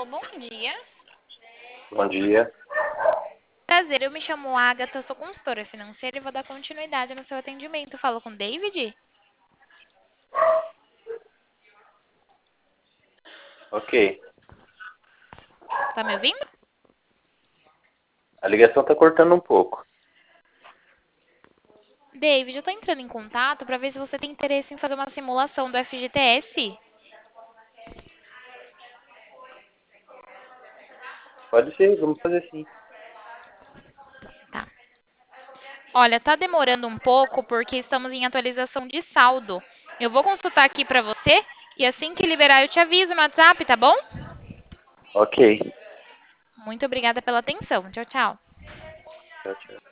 Alô, bom dia. Bom dia. Prazer, eu me chamo Agatha, sou consultora financeira e vou dar continuidade no seu atendimento. Falo com o David? Ok. Tá me ouvindo? A ligação tá cortando um pouco. David, eu tô entrando em contato para ver se você tem interesse em fazer uma simulação do FGTS. Pode ser, vamos fazer sim. Tá. Olha, tá demorando um pouco porque estamos em atualização de saldo. Eu vou consultar aqui para você e assim que liberar eu te aviso no WhatsApp, tá bom? Ok. Muito obrigada pela atenção. Tchau, tchau. Tchau, tchau.